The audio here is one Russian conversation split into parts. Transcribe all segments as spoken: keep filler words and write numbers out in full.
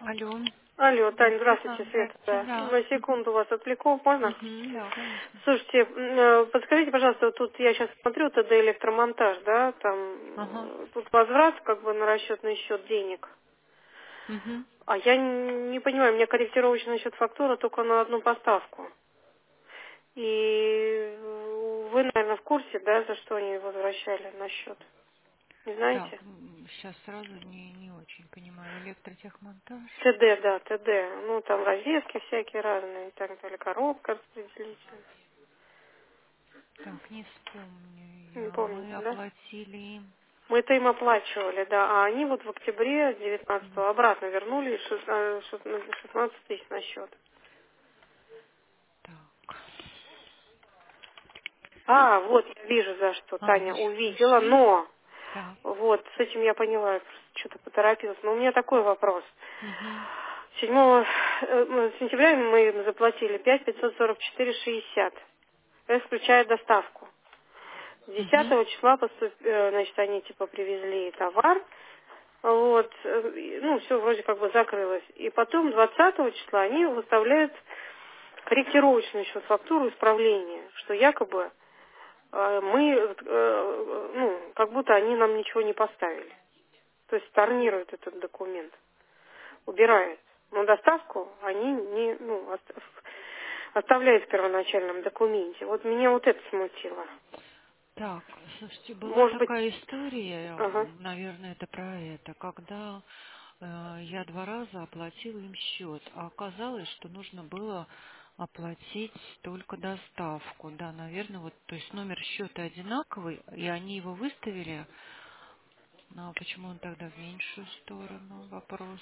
Алло. Алло, Тань, Здравствуйте. здравствуйте, Света. Здравствуйте. Да. Да. На Мгм. секунду вас отвлеку, можно? Мгм. Да, конечно. Слушайте, м, э, подскажите, пожалуйста, вот тут я сейчас смотрю ТД электромонтаж, да, там Ага. э, тут возврат как бы на расчетный счет денег. Мгм. А я н- не понимаю, у меня корректировочный счет фактура только на одну поставку. И вы, наверное, в курсе, да, за что они возвращали на счет? Не Так, знаете? сейчас сразу не, не очень понимаю. Электротехмонтаж. ТД, да, ТД. Ну, там розетки всякие разные и так далее, коробка распределительная. Так, не вспомню Не я. Мы помните, да? оплатили им. Мы это им оплачивали, да, а они вот в октябре М, девятнадцатого обратно вернули шестнадцать тысяч на счет. Так. А, вот я вижу, за что А, Таня вы ж увидела, нашли? но Так. вот с этим я поняла, я просто что-то поторопилась. Но у меня такой вопрос. Угу. седьмого э, сентября мы им заплатили пять пятьсот сорок четыре шестьдесят. Это включая доставку. Угу. Десятого числа поступ... э, значит, они типа привезли товар, вот, э, и, ну, все вроде как бы закрылось. И потом двадцатого числа они выставляют корректировочную еще фактуру исправления, что якобы э, мы, э, э, ну, как будто они нам ничего не поставили. То есть storнируют этот документ, убирают. Но доставку они не, ну, ост- оставляют в первоначальном документе. Вот меня вот это смутило. Так, слушайте, была Может быть, такая история, ага. наверное, это про это, когда э, я два раза оплатила им счет, а оказалось, что нужно было оплатить только доставку. Да, наверное, вот, то есть номер счета одинаковый, и они его выставили. Ну, а почему он тогда в меньшую сторону? Вопрос.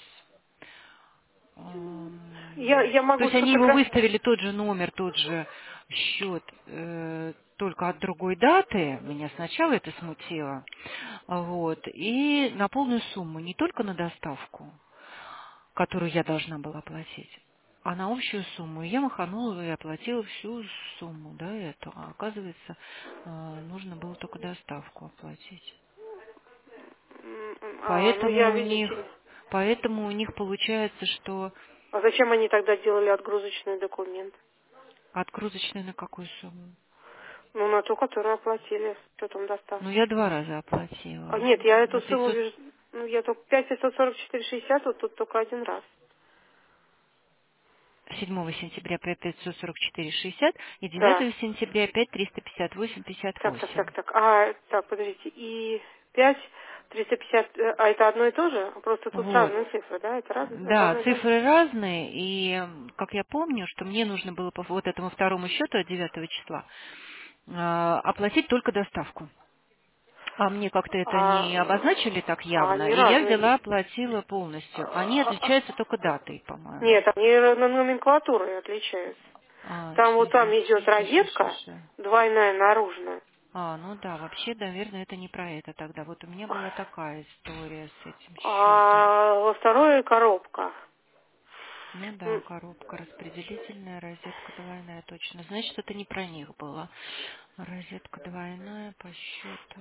Я, Ам, я То могу есть они его сфотографировать. выставили тот же номер, тот же счет, э, только от другой даты. Меня сначала это смутило. Вот. И на полную сумму, не только на доставку, которую я должна была платить, а на общую сумму. И я маханула и оплатила всю сумму, да, эту. А оказывается, э, нужно было только доставку оплатить. А, ну Поэтому я, у них, видите. поэтому у них получается, что А зачем они тогда делали отгрузочный документ? отгрузочная на какую сумму? Ну, на ту, которую оплатили с учетом Ну, доставки. я два раза А, оплатила. нет, я эту На сумму пятьсот, вижу, ну, я только пять пятьсот сорок четыре шестьдесят, вот тут только один раз. седьмого сентября пять пятьсот сорок четыре шестьдесят и Да. девятого сентября пять триста пятьдесят восемь пятьдесят Так, так, восемь. так, так. А, так, подождите. И пять триста пятьдесят, э, а это одно и то же? Просто тут Вот. разные цифры, да? Это разные, это Да, одно и то же? цифры разные, и м, как я помню, что мне нужно было по вот этому второму счету от девятого числа э, оплатить только доставку. А мне как-то это А, не обозначили так а явно, они и я разные. взяла, оплатила полностью. Они А, а, отличаются только датой, по-моему. Нет, они на номенклатурой отличаются. А, Там вот там ш- идет ш- ш- ш- розетка, ш. двойная наружная. А, ну да, вообще, наверное, это не про это тогда. Вот у меня была такая история с этим счетом. А во второй коробка. Ну да, М, коробка распределительная, розетка двойная, точно. Значит, это не про них было. Розетка двойная по счету.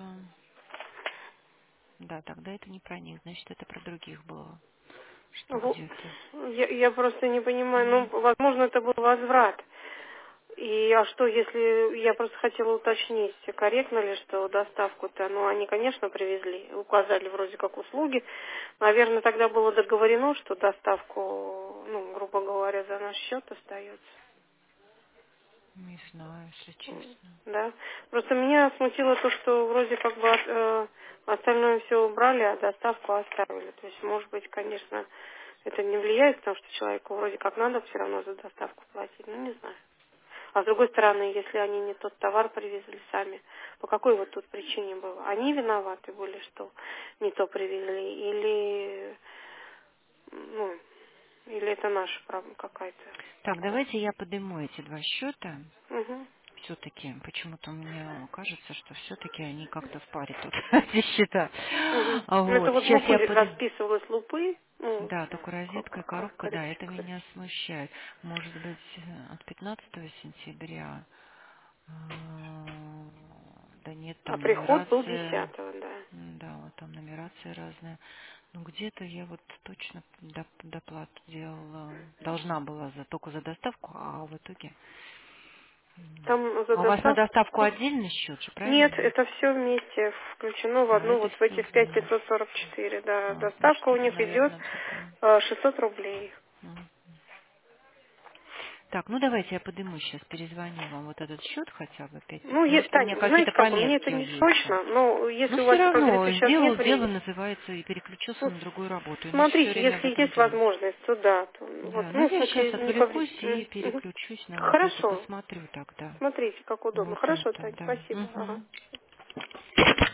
Да, тогда это не про них, значит, это про других было. Что во- где-то. Я, я просто не понимаю, М, ну, возможно, это был возврат. И а что, если я просто хотела уточнить, корректно ли, что доставку-то, ну, они, конечно, привезли, указали вроде как услуги. Наверное, тогда было договорено, что доставку, ну, грубо говоря, за наш счет остается. Не знаю, если М, честно. Да. Просто меня смутило то, что вроде как бы э, остальное все убрали, а доставку оставили. То есть, может быть, конечно, это не влияет, потому что человеку вроде как надо все равно за доставку платить. Ну, не знаю. А с другой стороны, если они не тот товар привезли сами, по какой вот тут причине было? Они виноваты были, что не то привезли, или, ну, или это наша проблема какая-то Так, такое? давайте я подниму эти два счета. Угу. Все-таки, почему-то мне кажется, что все-таки они как-то в паре тут, эти счета. Угу. А Ну, это вот, вот сейчас лупы я под... расписывалась лупы, ну, Да, только как, розетка и как, как коробка, да, это корректировка. меня смущает. Может быть, э, от пятнадцатого сентября. а, Да нет, А там приход был нумерация, десятого, да. м, да, вот там нумерация разная. Ну, где-то я вот точно доп- доплату делала, должна была за, только за доставку, а в итоге... м. Там за А у вас на доставку доставку... отдельный счет же, Нет, правильно? это все вместе включено в А, одну, это вот в все эти в пять вместе. пятьсот сорок четыре, да. А, значит, Доставка у это, них идет наверное, другое. э, шестьсот рублей. М. Так, ну давайте я подниму сейчас, перезвоню вам вот этот счет хотя бы пять Ну, пятьсот. е- Может, у меня Таня, вы знаете какие-то как, мне это пометки не есть. срочно, но Но если у все вас, как равно говорится, сейчас нет сделал дело, времени, называется, и переключился ну, на другую работу. Иначе все смотрите, время об если этом есть думаю. возможность, то да. То, вот, Да, ну ну, в я сейчас смысле, не повли... отвлекусь и М, мгм. переключусь на вот это, Хорошо, посмотрю тогда. смотрите, как удобно. Вот Хорошо, это, Таня, да. спасибо. Ага. Мгм.